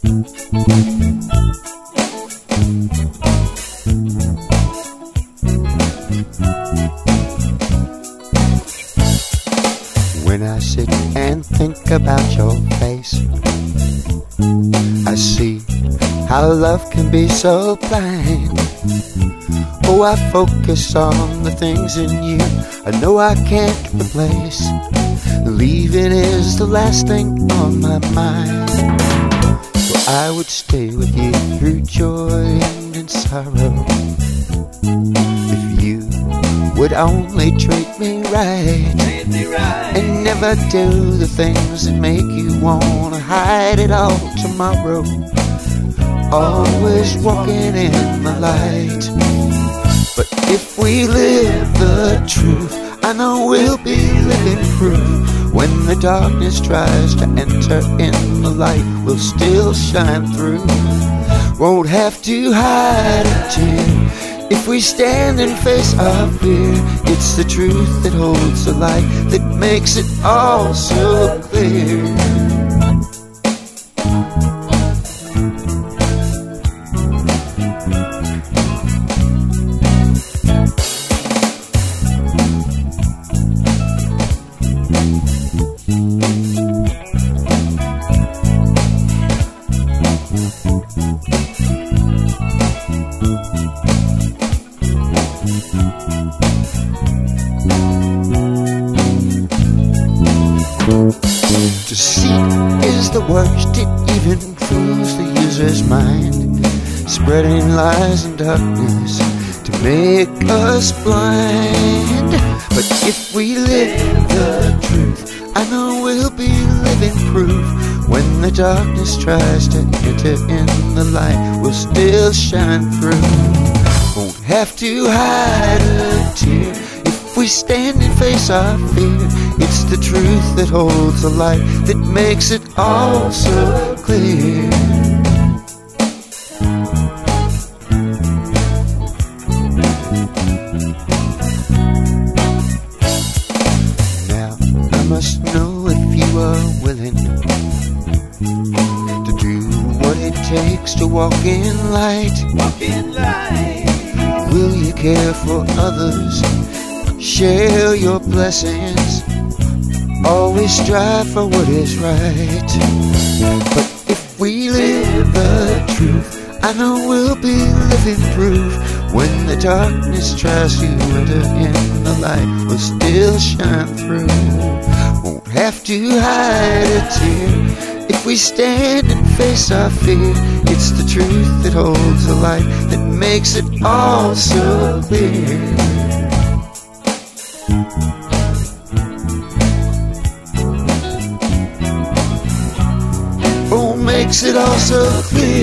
When I sit and think about your face, I see how love can be so blind. Oh, I focus on the things in you I know I can't replace. Leaving is the last thing on my mind. So I would stay with you through joy and in sorrow, if you would only treat me right, and never do the things that make you wanna hide it all tomorrow. Always walking in the light. But if we live the truth, I know we'll be living proof. When the darkness tries to enter in, the light will still shine through. Won't have to hide a tear if we stand and face our fear. It's the truth that holds the light, that makes it all so clear. Deceit is the worst, it even fools the user's mind, spreading lies and darkness to make us blind. But if we live the truth, I know we'll be living proof. When the darkness tries to enter in, the light will still shine through. Won't have to hide a tear if we stand and face our fear. It's the truth that holds the light, that makes it all so clear. Now I must know if you are willing to do what it takes to walk in light. Will you care for others? Share your blessings. Always strive for what is right. But if we live the truth, I know we'll be living proof. When the darkness tries to enter in, the light will still shine through. Won't have to hide a tear if we stand and face our fear. It's the truth that holds the light, that makes it all so clear. Makes it all so clear.